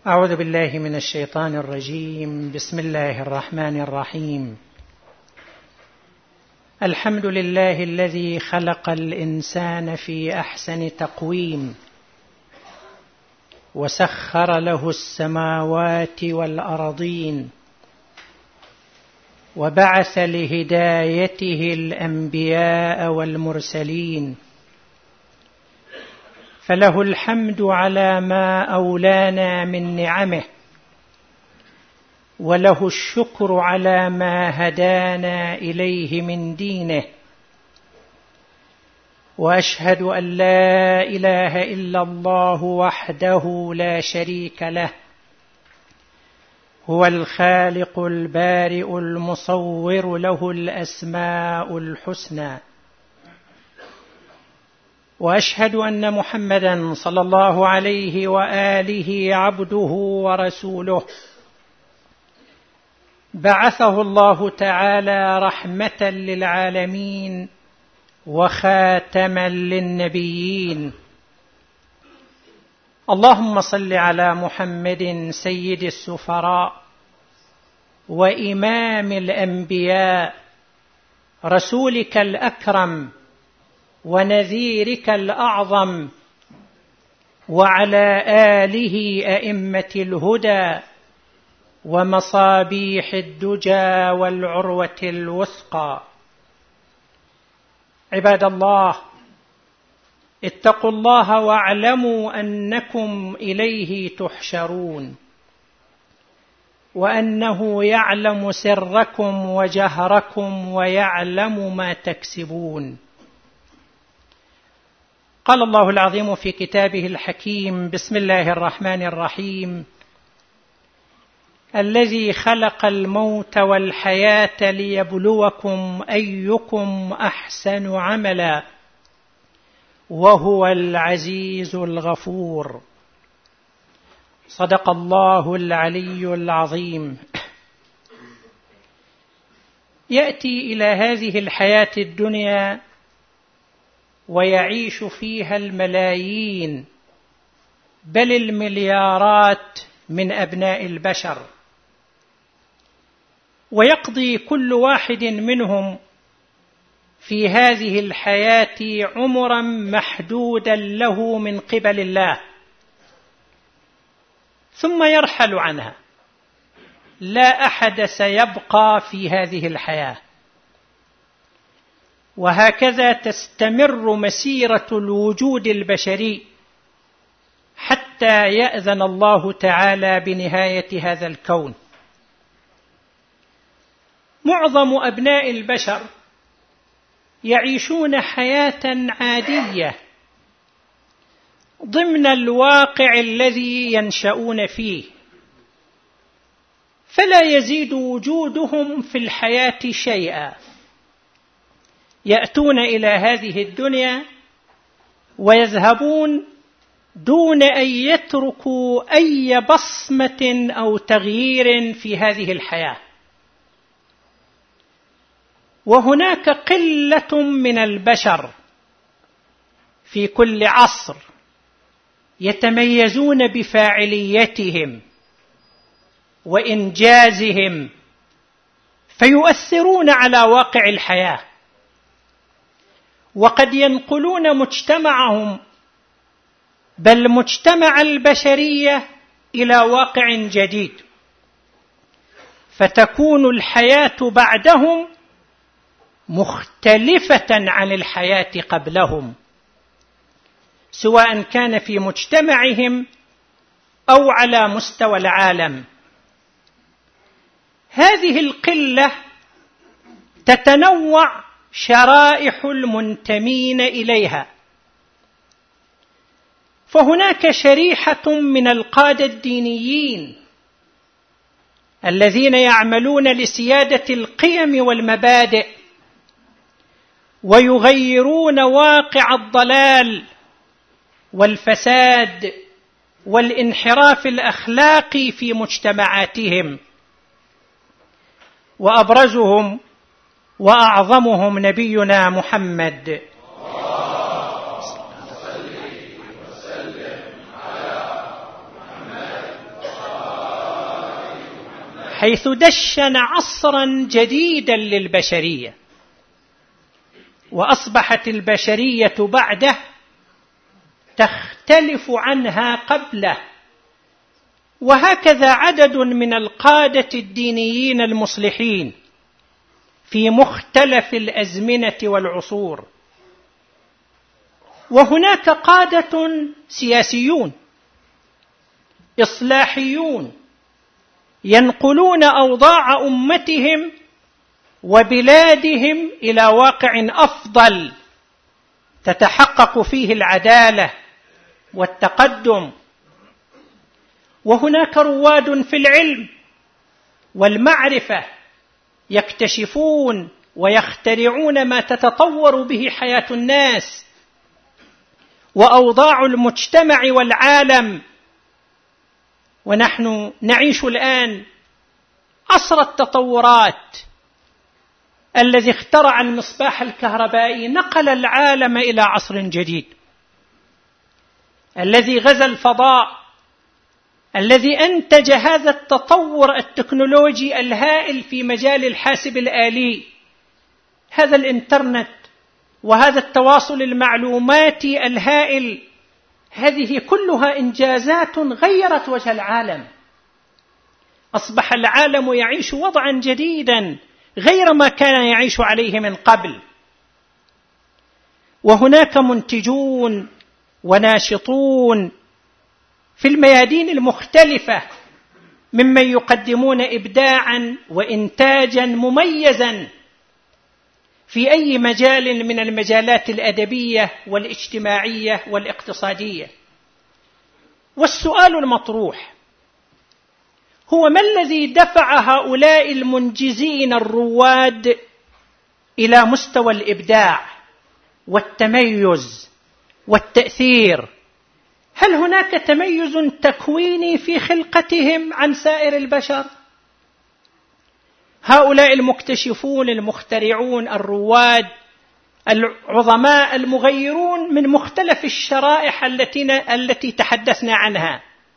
أعوذ بالله من الشيطان الرجيم. بسم الله الرحمن الرحيم. الحمد لله الذي خلق الإنسان في أحسن تقويم وسخر له السماوات والأرضين وبعث لهدايته الأنبياء والمرسلين، فله الحمد على ما أولانا من نعمه، وله الشكر على ما هدانا إليه من دينه. وأشهد أن لا إله إلا الله وحده لا شريك له، هو الخالق البارئ المصور، له الأسماء الحسنى. وأشهد أن محمدًا صلى الله عليه وآله عبده ورسوله، بعثه الله تعالى رحمة للعالمين وخاتما للنبيين. اللهم صل على محمد سيد السفراء وإمام الأنبياء، رسولك الأكرم ونذيرك الأعظم، وعلى آله أئمة الهدى ومصابيح الدجى والعروة الوثقى. عباد الله، اتقوا الله واعلموا أنكم إليه تحشرون، وأنه يعلم سركم وجهركم ويعلم ما تكسبون. قال الله العظيم في كتابه الحكيم: بسم الله الرحمن الرحيم: الذي خلق الموت والحياة ليبلوكم أيكم أحسن عملا وهو العزيز الغفور. صدق الله العلي العظيم. يأتي إلى هذه الحياة الدنيا ويعيش فيها الملايين بل المليارات من أبناء البشر، ويقضي كل واحد منهم في هذه الحياة عمرا محدودا له من قبل الله، ثم يرحل عنها. لا أحد سيبقى في هذه الحياة، وهكذا تستمر مسيرة الوجود البشري حتى يأذن الله تعالى بنهاية هذا الكون. معظم أبناء البشر يعيشون حياة عادية ضمن الواقع الذي ينشأون فيه، فلا يزيد وجودهم في الحياة شيئا. يأتون إلى هذه الدنيا ويذهبون دون أن يتركوا أي بصمة أو تغيير في هذه الحياة. وهناك قلة من البشر في كل عصر يتميزون بفاعليتهم وإنجازهم، فيؤثرون على واقع الحياة، وقد ينقلون مجتمعهم بل مجتمع البشرية إلى واقع جديد، فتكون الحياة بعدهم مختلفة عن الحياة قبلهم، سواء كان في مجتمعهم أو على مستوى العالم. هذه القلة تتنوع شرائح المنتمين إليها، فهناك شريحة من القادة الدينيين الذين يعملون لسيادة القيم والمبادئ ويغيرون واقع الضلال والفساد والانحراف الأخلاقي في مجتمعاتهم، وأبرزهم وأعظمهم نبينا محمد حيث دشن عصرا جديدا للبشرية، وأصبحت البشرية بعده تختلف عنها قبله. وهكذا عدد من القادة الدينيين المصلحين في مختلف الأزمنة والعصور. وهناك قادة سياسيون إصلاحيون ينقلون أوضاع أمتهم وبلادهم إلى واقع أفضل تتحقق فيه العدالة والتقدم. وهناك رواد في العلم والمعرفة يكتشفون ويخترعون ما تتطور به حياة الناس وأوضاع المجتمع والعالم. ونحن نعيش الآن عصر التطورات. الذي اخترع المصباح الكهربائي نقل العالم إلى عصر جديد. الذي غزا الفضاء، الذي أنتج هذا التطور التكنولوجي الهائل في مجال الحاسب الآلي، هذا الإنترنت وهذا التواصل المعلوماتي الهائل، هذه كلها إنجازات غيرت وجه العالم. أصبح العالم يعيش وضعا جديدا غير ما كان يعيش عليه من قبل. وهناك منتجون وناشطون في الميادين المختلفة ممن يقدمون إبداعا وإنتاجا مميزا في أي مجال من المجالات الأدبية والاجتماعية والاقتصادية. والسؤال المطروح هو: ما الذي دفع هؤلاء المنجزين الرواد إلى مستوى الإبداع والتميز والتأثير؟ هل هناك تميز تكويني في خلقتهم عن سائر البشر؟ هؤلاء المكتشفون المخترعون الرواد العظماء المغيرون من مختلف الشرائح التي تحدثنا عنها،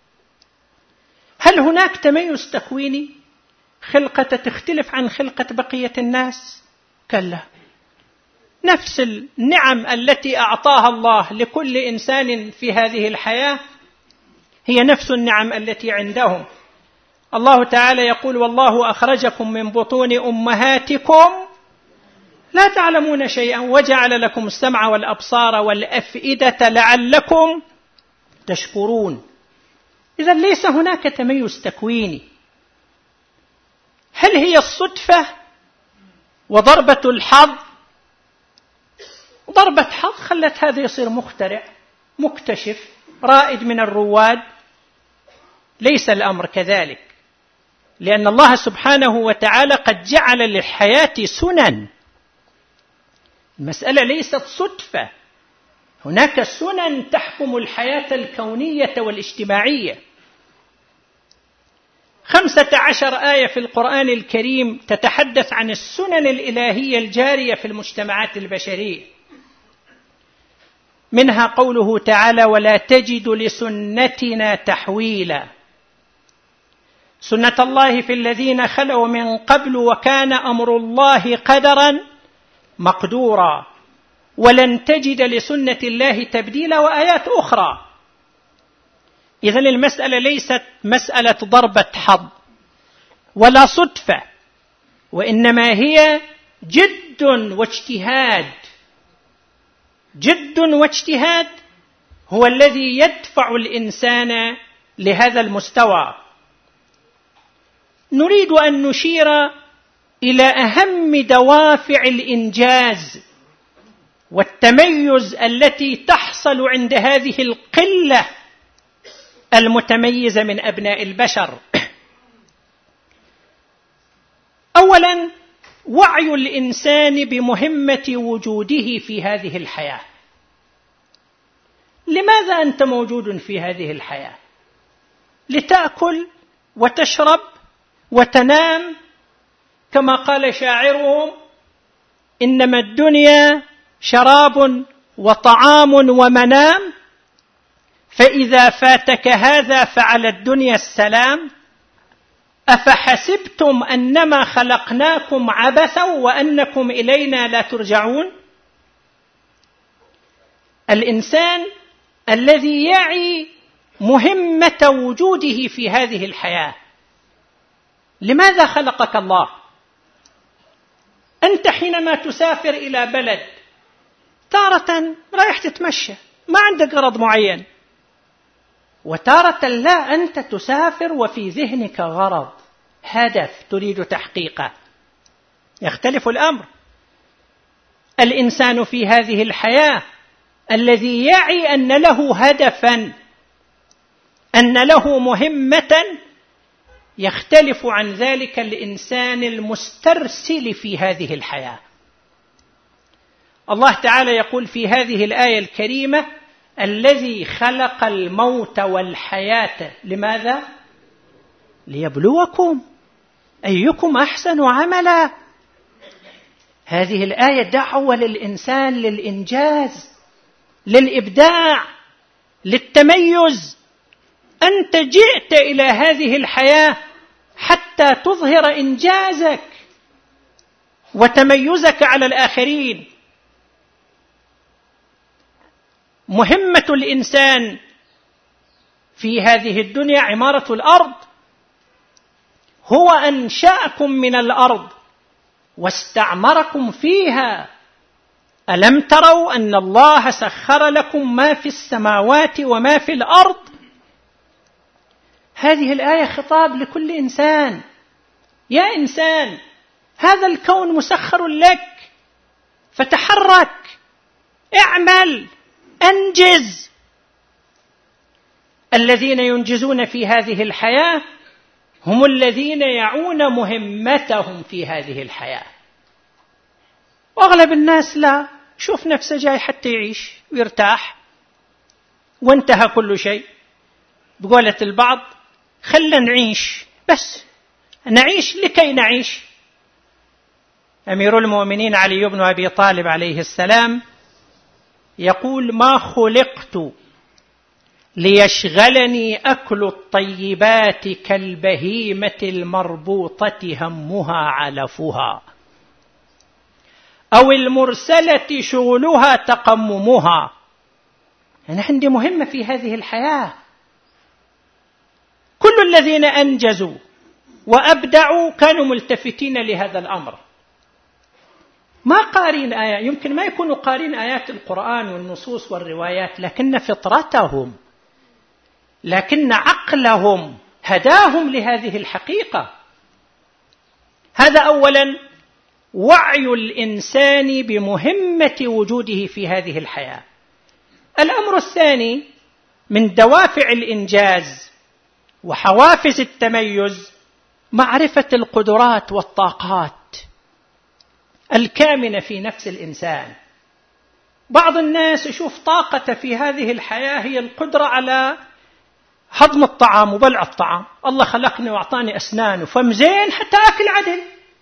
هل هناك تميز تكويني؟ خلقة تختلف عن خلقة بقية الناس؟ كلا. نفس النعم التي أعطاها الله لكل إنسان في هذه الحياة هي نفس النعم التي عندهم. الله تعالى يقول: والله أخرجكم من بطون أمهاتكم لا تعلمون شيئا وجعل لكم السمع والأبصار والأفئدة لعلكم تشكرون. إذن ليس هناك تميز تكويني. هل هي الصدفة وضربة الحظ؟ ضربة حظ خلت هذا يصير مخترع مكتشف رائد من الرواد؟ ليس الأمر كذلك، لأن الله سبحانه وتعالى قد جعل للحياة سنن. المسألة ليست صدفة، هناك سنن تحكم الحياة الكونية والاجتماعية. 15 آية في القرآن الكريم تتحدث عن السنن الإلهية الجارية في المجتمعات البشرية. منها قوله تعالى: ولا تجد لسنتنا تحويلا. سنة الله في الذين خلوا من قبل وكان أمر الله قدرا مقدورا ولن تجد لسنة الله تبديلا، وآيات أخرى. إذن المسألة ليست مسألة ضربة حظ ولا صدفة، وإنما هي جد واجتهاد. جد واجتهاد هو الذي يدفع الإنسان لهذا المستوى. نريد أن نشير إلى أهم دوافع الإنجاز والتميز التي تحصل عند هذه القلة المتميزة من أبناء البشر. أولاً، وعي الإنسان بمهمة وجوده في هذه الحياة. لماذا أنت موجود في هذه الحياة؟ لتأكل وتشرب وتنام، كما قال شاعرهم: إنما الدنيا شراب وطعام ومنام، فإذا فاتك هذا فعلى الدنيا السلام. أفحسبتم أنما خلقناكم عبثا وأنكم إلينا لا ترجعون. الإنسان الذي يعي مهمة وجوده في هذه الحياة، لماذا خلقك الله؟ أنت حينما تسافر إلى بلد تارة رايح تتمشى ما عندك غرض معين، وتارة لا، أنت تسافر وفي ذهنك غرض، هدف تريد تحقيقه، يختلف الأمر. الإنسان في هذه الحياة الذي يعي أن له هدفا، أن له مهمة، يختلف عن ذلك الإنسان المسترسل في هذه الحياة. الله تعالى يقول في هذه الآية الكريمة: الذي خلق الموت والحياة، لماذا؟ ليبلوكم أيكم أحسن عملا. هذه الآية دعوة للإنسان للإنجاز، للإبداع، للتميز. أنت جئت إلى هذه الحياة حتى تظهر إنجازك وتميزك على الآخرين. مهمة الإنسان في هذه الدنيا عمارة الأرض. هو أنشأكم من الأرض واستعمركم فيها. ألم تروا أن الله سخر لكم ما في السماوات وما في الأرض؟ هذه الآية خطاب لكل إنسان. يا إنسان، هذا الكون مسخر لك، فتحرك، اعمل، أنجز. الذين ينجزون في هذه الحياة هم الذين يعون مهمتهم في هذه الحياة. وأغلب الناس لا، شوف نفسه جاي حتى يعيش ويرتاح وانتهى كل شيء. بقولة البعض: خلنا نعيش، بس نعيش لكي نعيش. أمير المؤمنين علي بن أبي طالب عليه السلام يقول: ما خلقت ليشغلني أكل الطيبات كالبهيمة المربوطة همها علفها، أو المرسلة شغلها تقممها. أنا عندي مهمة في هذه الحياة. كل الذين أنجزوا وأبدعوا كانوا ملتفتين لهذا الأمر. ما قارين آيات، يمكن ما يكونوا قارين آيات القرآن والنصوص والروايات، لكن فطرتهم، لكن عقلهم هداهم لهذه الحقيقة. هذا أولا وعي الإنسان بمهمة وجوده في هذه الحياة. الأمر الثاني من دوافع الإنجاز وحوافز التميز معرفة القدرات والطاقات الكامنة في نفس الإنسان. بعض الناس يشوف طاقة في هذه الحياة هي القدرة على هضم الطعام وبلع الطعام. الله خلقني وأعطاني أسنان وفم زين حتى أكل عدل.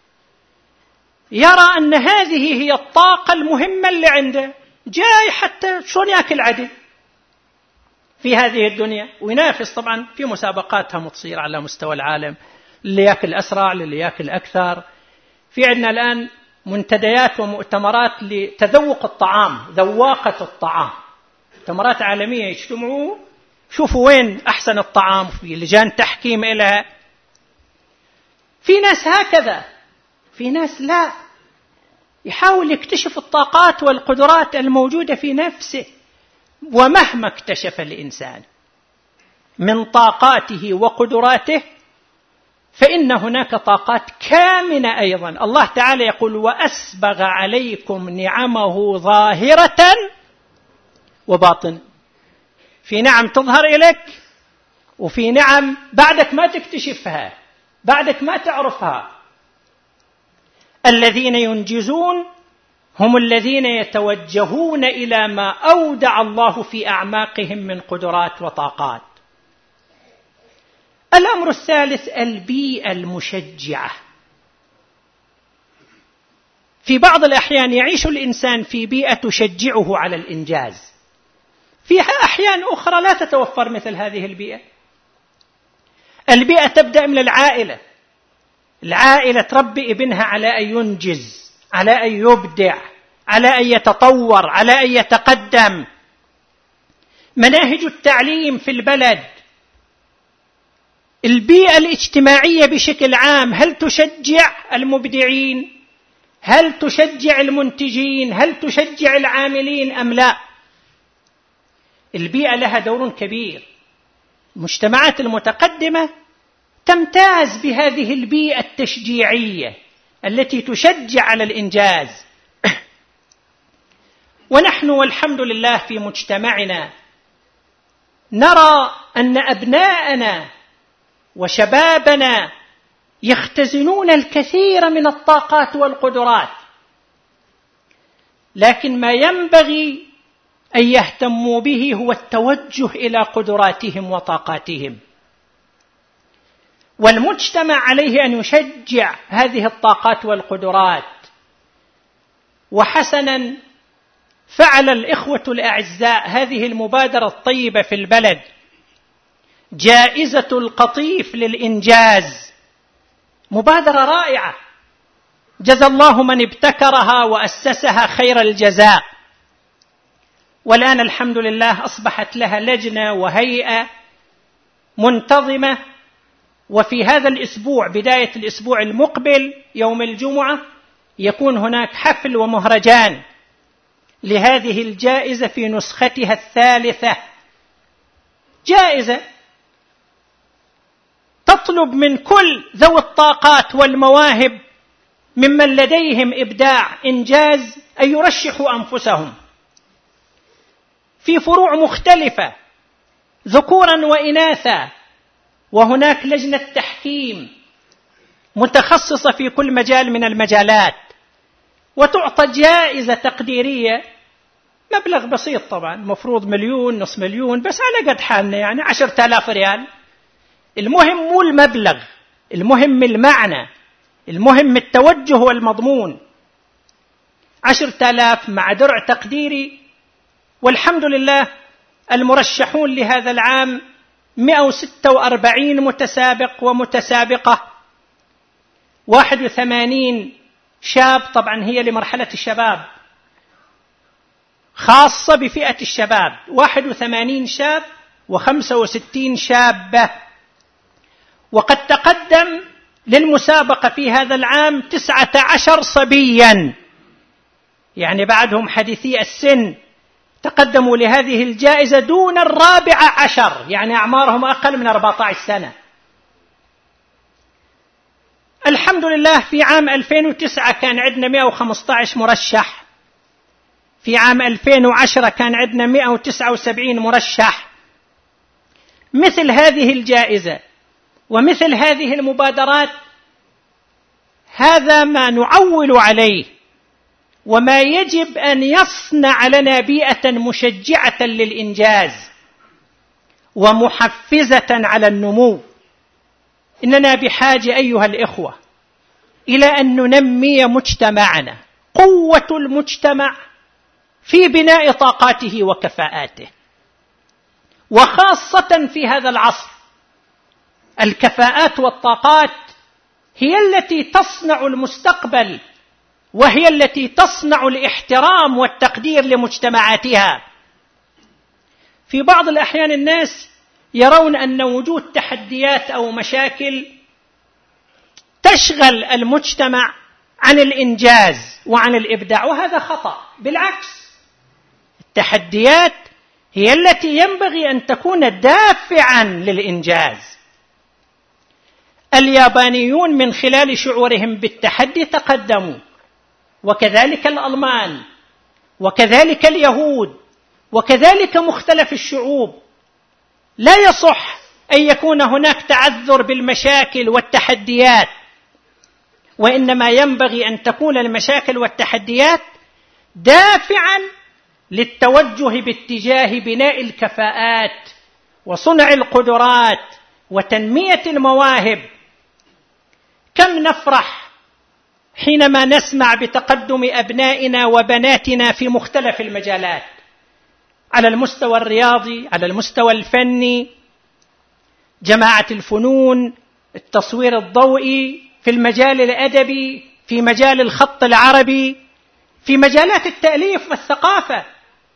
يرى أن هذه هي الطاقة المهمة اللي عنده، جاي حتى شلون يأكل عدل في هذه الدنيا، وينافس طبعا في مسابقاتها متصير على مستوى العالم، اللي يأكل أسرع، اللي يأكل أكثر. في عندنا الآن منتديات ومؤتمرات لتذوق الطعام، ذواقة الطعام، مؤتمرات عالمية يجتمعوا شوفوا وين أحسن الطعام، في لجان تحكيم إلها. في ناس هكذا، في ناس لا، يحاول يكتشف الطاقات والقدرات الموجودة في نفسه. ومهما اكتشف الإنسان من طاقاته وقدراته فإن هناك طاقات كامنة أيضا. الله تعالى يقول: وأسبغ عليكم نعمه ظاهرة وباطنة. في نعم تظهر إليك، وفي نعم بعدك ما تكتشفها، بعدك ما تعرفها. الذين ينجزون هم الذين يتوجهون إلى ما أودع الله في أعماقهم من قدرات وطاقات. الأمر الثالث البيئة المشجعة. في بعض الأحيان يعيش الإنسان في بيئة تشجعه على الإنجاز، في أحيان أخرى لا تتوفر مثل هذه البيئة. البيئة تبدأ من العائلة، العائلة تربي ابنها على أن ينجز، على أن يبدع، على أن يتطور، على أن يتقدم. مناهج التعليم في البلد، البيئة الاجتماعية بشكل عام، هل تشجع المبدعين؟ هل تشجع المنتجين؟ هل تشجع العاملين أم لا؟ البيئة لها دور كبير. المجتمعات المتقدمة تمتاز بهذه البيئة التشجيعية التي تشجع على الإنجاز. ونحن والحمد لله في مجتمعنا نرى أن أبناءنا وشبابنا يختزنون الكثير من الطاقات والقدرات، لكن ما ينبغي أن يهتموا به هو التوجه إلى قدراتهم وطاقاتهم، والمجتمع عليه أن يشجع هذه الطاقات والقدرات. وحسنا فعل الإخوة الأعزاء هذه المبادرة الطيبة في البلد، جائزة القطيف للإنجاز، مبادرة رائعة، جزى الله من ابتكرها وأسسها خير الجزاء. والآن الحمد لله أصبحت لها لجنة وهيئة منتظمة، وفي هذا الأسبوع بداية الأسبوع المقبل يوم الجمعة يكون هناك حفل ومهرجان لهذه الجائزة في نسختها الثالثة. جائزة تطلب من كل ذوي الطاقات والمواهب ممن لديهم إبداع إنجاز أن يرشحوا أنفسهم في فروع مختلفة ذكورا وإناثا، وهناك لجنة تحكيم متخصصة في كل مجال من المجالات، وتعطى جائزة تقديرية مبلغ بسيط طبعا، مفروض 1,000,000 نصف مليون، بس على قد حالنا يعني 10,000 ريال. المهم مو المبلغ، المهم المعنى، المهم التوجه والمضمون. 10,000 مع درع تقديري. والحمد لله المرشحون لهذا العام 146 متسابق ومتسابقة، 81 شاب، طبعا هي لمرحلة الشباب خاصة بفئة الشباب، 81 شاب و65 شابة. وقد تقدم للمسابقة في هذا العام 19 صبيا، يعني بعدهم حديثي السن تقدموا لهذه الجائزة دون 14، يعني أعمارهم أقل من 14 سنة. الحمد لله في عام 2009 كان عندنا 115 مرشح، في عام 2010 كان عندنا 179 مرشح. مثل هذه الجائزة ومثل هذه المبادرات هذا ما نعول عليه، وما يجب أن يصنع لنا بيئة مشجعة للإنجاز ومحفزة على النمو. إننا بحاجة أيها الإخوة إلى أن ننمي مجتمعنا، قوة المجتمع في بناء طاقاته وكفاءاته، وخاصة في هذا العصر الكفاءات والطاقات هي التي تصنع المستقبل، وهي التي تصنع الاحترام والتقدير لمجتمعاتها. في بعض الأحيان الناس يرون أن وجود تحديات أو مشاكل تشغل المجتمع عن الإنجاز وعن الإبداع، وهذا خطأ. بالعكس، التحديات هي التي ينبغي أن تكون دافعا للإنجاز. اليابانيون من خلال شعورهم بالتحدي تقدموا، وكذلك الألمان، وكذلك اليهود، وكذلك مختلف الشعوب. لا يصح أن يكون هناك تعذر بالمشاكل والتحديات، وإنما ينبغي أن تكون المشاكل والتحديات دافعا للتوجه باتجاه بناء الكفاءات وصنع القدرات وتنمية المواهب. كم نفرح حينما نسمع بتقدم أبنائنا وبناتنا في مختلف المجالات، على المستوى الرياضي، على المستوى الفني، جماعة الفنون، التصوير الضوئي، في المجال الأدبي، في مجال الخط العربي، في مجالات التأليف والثقافة.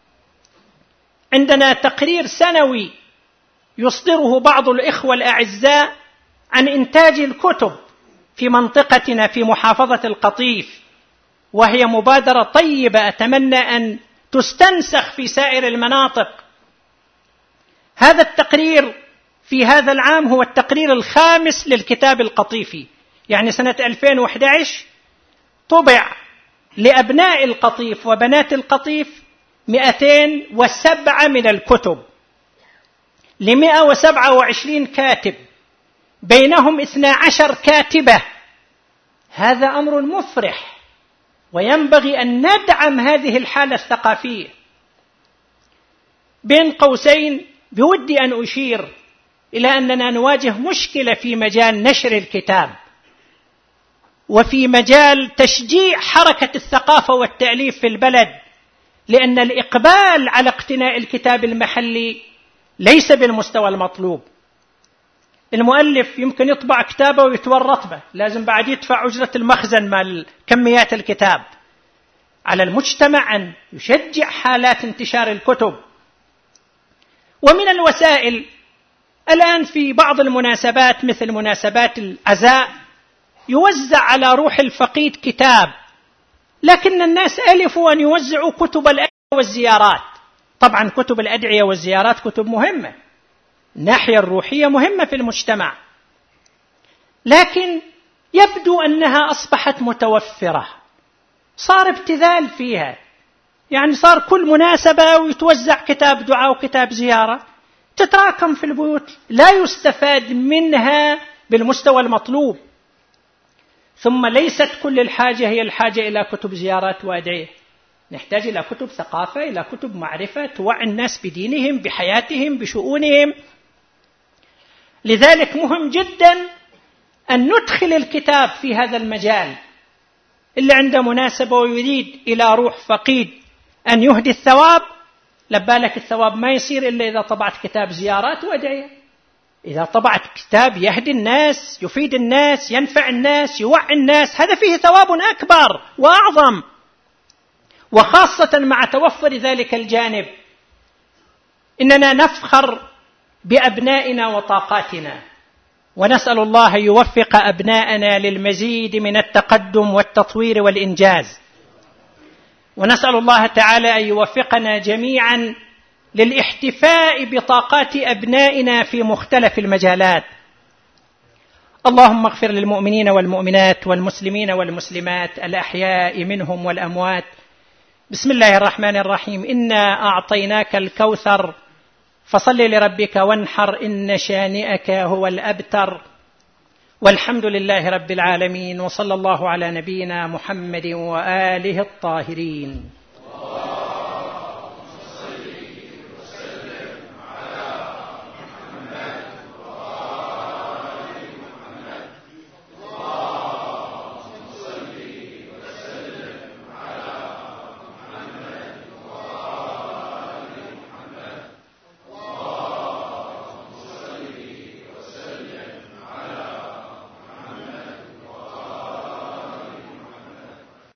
عندنا تقرير سنوي يصدره بعض الإخوة الأعزاء عن إنتاج الكتب في منطقتنا في محافظة القطيف، وهي مبادرة طيبة أتمنى أن تستنسخ في سائر المناطق. هذا التقرير في هذا العام هو التقرير الخامس للكتاب القطيفي، يعني سنة 2011 طبع لأبناء القطيف وبنات القطيف 207 من الكتب ل127 كاتب، بينهم 12 كاتبة. هذا أمر مفرح، وينبغي أن ندعم هذه الحالة الثقافية. بين قوسين بودي أن أشير إلى أننا نواجه مشكلة في مجال نشر الكتاب، وفي مجال تشجيع حركة الثقافة والتأليف في البلد، لأن الإقبال على اقتناء الكتاب المحلي ليس بالمستوى المطلوب. المؤلف يمكن يطبع كتابه ويتورط به، لازم بعد يدفع أجرة المخزن مال كميات الكتاب. على المجتمع أن يشجع حالات انتشار الكتب. ومن الوسائل الآن في بعض المناسبات مثل مناسبات العزاء يوزع على روح الفقيد كتاب، لكن الناس ألفوا أن يوزعوا كتب الأدعية والزيارات. طبعا كتب الأدعية والزيارات كتب مهمة، الناحية الروحية مهمة في المجتمع، لكن يبدو أنها أصبحت متوفرة، صار ابتذال فيها، يعني صار كل مناسبة ويتوزع كتاب دعاء وكتاب زيارة، تتراكم في البيوت، لا يستفاد منها بالمستوى المطلوب. ثم ليست كل الحاجة هي الحاجة إلى كتب زيارات وأدعية، نحتاج إلى كتب ثقافة، إلى كتب معرفة توعي الناس بدينهم، بحياتهم، بشؤونهم. لذلك مهم جدا أن ندخل الكتاب في هذا المجال. اللي عنده مناسبة ويريد إلى روح فقيد أن يهدي الثواب، لبالك الثواب ما يصير إلا إذا طبعت كتاب زيارات وأدعية، إذا طبعت كتاب يهدي الناس، يفيد الناس، ينفع الناس، يوعي الناس، هذا فيه ثواب أكبر وأعظم، وخاصة مع توفر ذلك الجانب. إننا نفخر بأبنائنا وطاقاتنا، ونسأل الله يوفق أبناءنا للمزيد من التقدم والتطوير والإنجاز، ونسأل الله تعالى أن يوفقنا جميعا للاحتفاء بطاقات أبنائنا في مختلف المجالات. اللهم اغفر للمؤمنين والمؤمنات والمسلمين والمسلمات الأحياء منهم والأموات. بسم الله الرحمن الرحيم. إنا أعطيناك الكوثر فصل لربك وانحر إن شانئك هو الأبتر. والحمد لله رب العالمين، وصلى الله على نبينا محمد وآله الطاهرين.